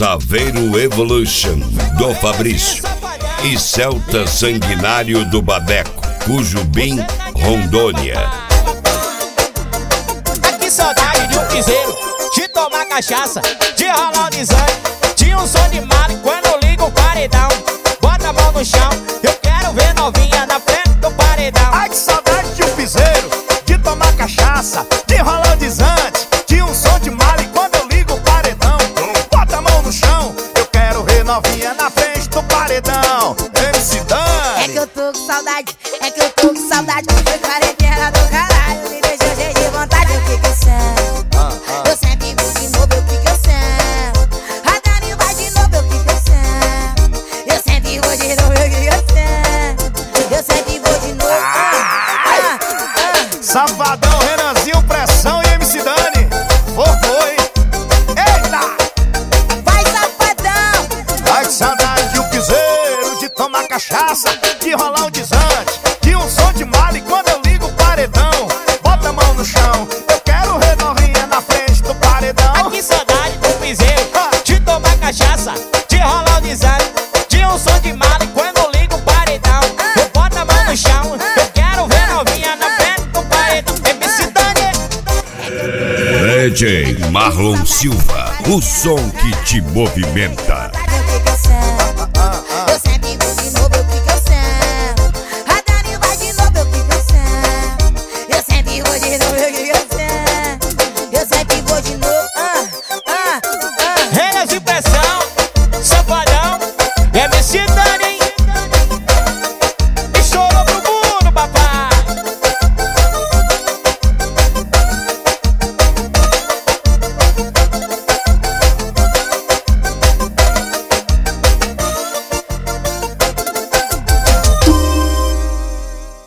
Saveiro Evolution do Fabrício e Celta Sanguinário do Babeco, Cujubim, Rondônia. Que saudade de um piseiro, de tomar cachaça, de rolar o desânimo, de um som de mala. E quando eu ligo o paredão, bota a mão no chão, eu quero ver novinha na frente do paredão. Ai, que saudade de um piseiro, de tomar cachaça, de rolar o desante, de um som de mala. E quando eu ligo o paredão, bota a mão no chão, eu quero ver novinha na frente do paredão. MC Dani. É que eu tô com saudade, é que eu tô com saudade. Foi quarentena do caralho, me deixou cheio de vontade. O que que eu sento? Eu sempre vou de novo, o que que eu sento? A Dani vai de novo, o que que eu sento? Eu sempre vou de novo, o que que eu sento? Eu sempre vou de novo. Safadão, Renanzinho, Pressão e MC Dani. Foi. Eita! Vai, safadão! Ai, que saudade de um piseiro, de tomar cachaça, de rolar um desante, de um som de mala. E quando eu ligo o paredão, bota a mão no chão, eu quero ver novinha na frente do paredão. Que saudade do piseiro, de tomar cachaça, de rolar o desânimo, de um som de mala. E quando eu ligo o paredão, eu boto a mão no chão, eu quero ver novinha na frente do paredão. MC Dani. DJ Marlon Silva, o som que te movimenta.